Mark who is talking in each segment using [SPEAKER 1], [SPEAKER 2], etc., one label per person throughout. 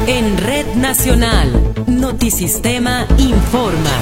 [SPEAKER 1] En Red Nacional, Notisistema informa.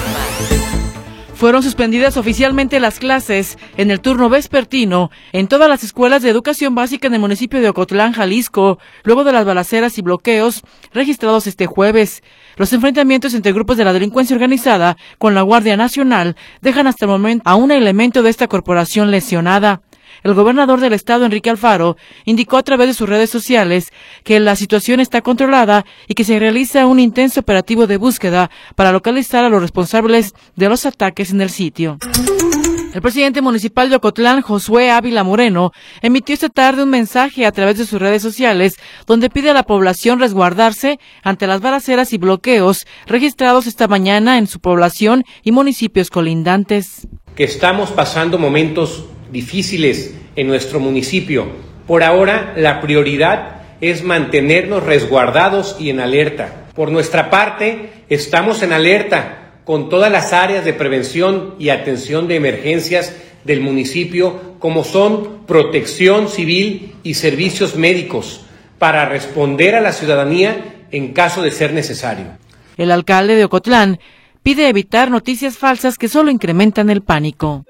[SPEAKER 2] Fueron suspendidas oficialmente las clases en el turno vespertino en todas las escuelas de educación básica en el municipio de Ocotlán, Jalisco, luego de las balaceras y bloqueos registrados este jueves. Los enfrentamientos entre grupos de la delincuencia organizada con la Guardia Nacional dejan hasta el momento a un elemento de esta corporación lesionada. El gobernador del estado, Enrique Alfaro, indicó a través de sus redes sociales que la situación está controlada y que se realiza un intenso operativo de búsqueda para localizar a los responsables de los ataques en el sitio. El presidente municipal de Ocotlán, Josué Ávila Moreno, emitió esta tarde un mensaje a través de sus redes sociales donde pide a la población resguardarse ante las balaceras y bloqueos registrados esta mañana en su población y municipios colindantes.
[SPEAKER 3] Que estamos pasando momentos difíciles en nuestro municipio. Por ahora, la prioridad es mantenernos resguardados y en alerta. Por nuestra parte, estamos en alerta con todas las áreas de prevención y atención de emergencias del municipio, como son protección civil y servicios médicos, para responder a la ciudadanía en caso de ser necesario.
[SPEAKER 2] El alcalde de Ocotlán pide evitar noticias falsas que solo incrementan el pánico.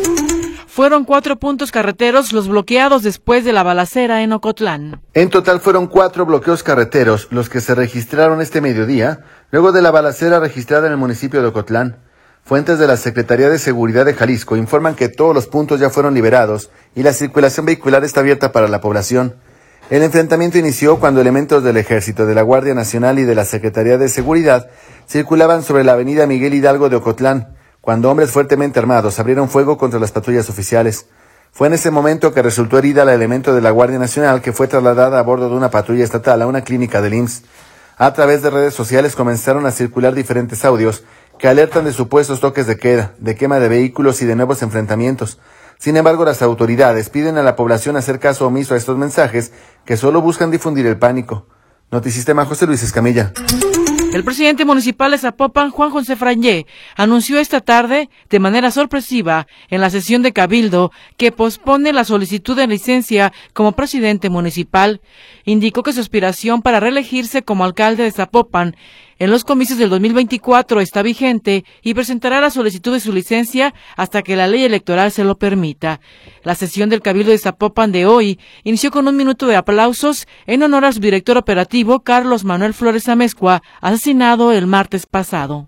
[SPEAKER 2] Fueron 4 puntos carreteros los bloqueados después de la balacera en Ocotlán.
[SPEAKER 4] En total fueron 4 bloqueos carreteros los que se registraron este mediodía, luego de la balacera registrada en el municipio de Ocotlán. Fuentes de la Secretaría de Seguridad de Jalisco informan que todos los puntos ya fueron liberados y la circulación vehicular está abierta para la población. El enfrentamiento inició cuando elementos del Ejército, de la Guardia Nacional y de la Secretaría de Seguridad circulaban sobre la avenida Miguel Hidalgo de Ocotlán, cuando hombres fuertemente armados abrieron fuego contra las patrullas oficiales. Fue en ese momento que resultó herida la elemento de la Guardia Nacional, que fue trasladada a bordo de una patrulla estatal a una clínica del IMSS. A través de redes sociales comenzaron a circular diferentes audios que alertan de supuestos toques de queda, de quema de vehículos y de nuevos enfrentamientos. Sin embargo, las autoridades piden a la población hacer caso omiso a estos mensajes que solo buscan difundir el pánico. Notisistema, José Luis Escamilla.
[SPEAKER 2] El presidente municipal de Zapopan, Juan José Frangé, anunció esta tarde, de manera sorpresiva, en la sesión de Cabildo, que pospone la solicitud de licencia como presidente municipal. Indicó que su aspiración para reelegirse como alcalde de Zapopan en los comicios del 2024 está vigente y presentará la solicitud de su licencia hasta que la ley electoral se lo permita. La sesión del Cabildo de Zapopan de hoy inició con un minuto de aplausos en honor a su director operativo, Carlos Manuel Flores Amezcua, asesinado el martes pasado.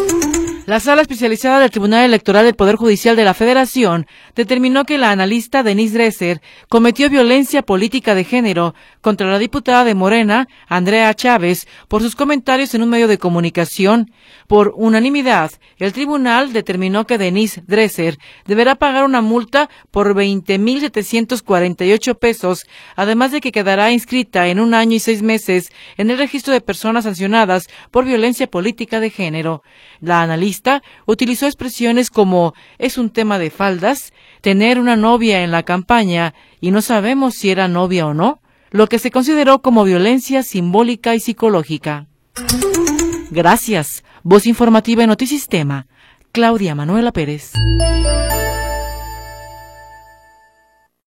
[SPEAKER 2] La Sala Especializada del Tribunal Electoral del Poder Judicial de la Federación determinó que la analista Denise Dresser cometió violencia política de género contra la diputada de Morena, Andrea Chávez, por sus comentarios en un medio de comunicación. Por unanimidad, el tribunal determinó que Denise Dresser deberá pagar una multa por 20,748 pesos, además de que quedará inscrita en 1 año y 6 meses en el registro de personas sancionadas por violencia política de género. La analista utilizó expresiones como "es un tema de faldas", "tener una novia en la campaña" y "no sabemos si era novia o no", lo que se consideró como violencia simbólica y psicológica. Gracias. Voz informativa en Notisistema, Claudia Manuela Pérez.